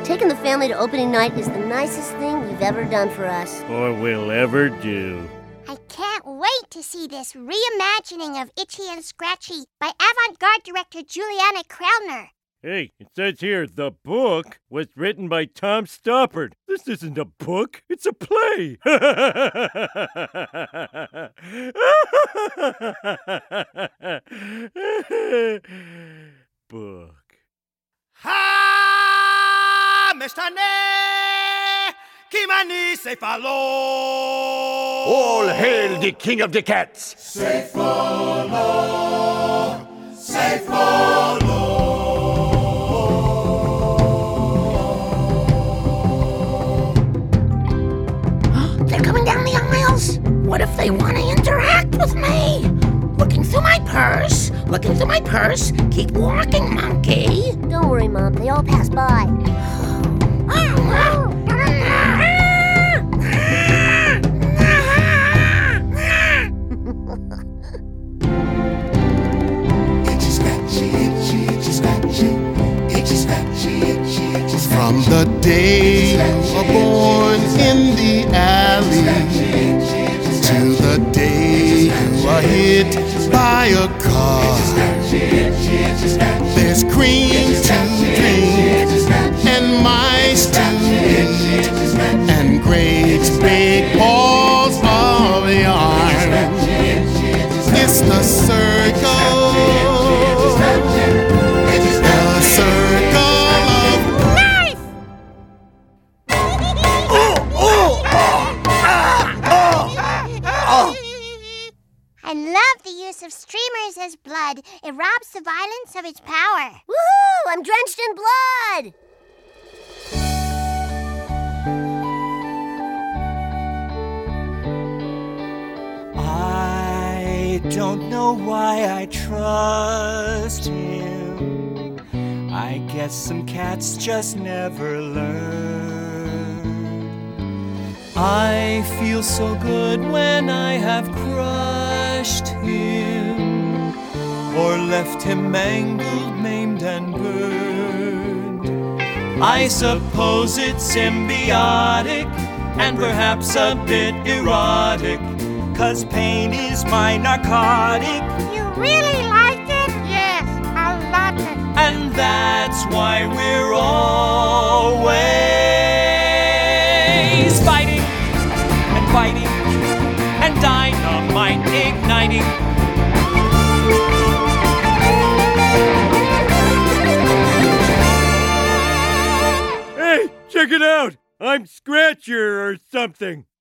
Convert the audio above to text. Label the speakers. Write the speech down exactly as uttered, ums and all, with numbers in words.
Speaker 1: Taking the family to opening night is the nicest thing you've ever done for us.
Speaker 2: Or will ever do.
Speaker 3: I can't wait to see this reimagining of Itchy and Scratchy by avant-garde director Juliana Krellner.
Speaker 2: Hey, it says here, the book was written by Tom Stoppard. This isn't a book, it's a play. Book.
Speaker 4: Ha! Mister Ne! Kimani Sefalo!
Speaker 5: All hail the king of the cats!
Speaker 4: Sefalo! Sefalo!
Speaker 6: They're coming down the aisles. What if they want to interact with me? Looking through my purse, looking through my purse. Keep walking, monkey.
Speaker 1: Don't worry, Mom. They all pass by.
Speaker 7: From the day you were born in the alley to the day you were hit by a car, there's cream to drink and mice to eat and great big balls of yarn. It's the circle, the circle.
Speaker 3: I love the use of streamers as blood. It robs the violence of its power.
Speaker 1: Woohoo! I'm drenched in blood!
Speaker 8: I don't know why I trust him. I guess some cats just never learn. I feel so good when I have crushed him, or left him mangled, maimed, and burned. I suppose it's symbiotic, and perhaps a bit erotic, 'cause pain is my narcotic.
Speaker 3: You really like it? Yes, I love it.
Speaker 8: And that's why we're always fighting and fighting and dynamite igniting.
Speaker 2: Hey, check it out! I'm Scratcher or something.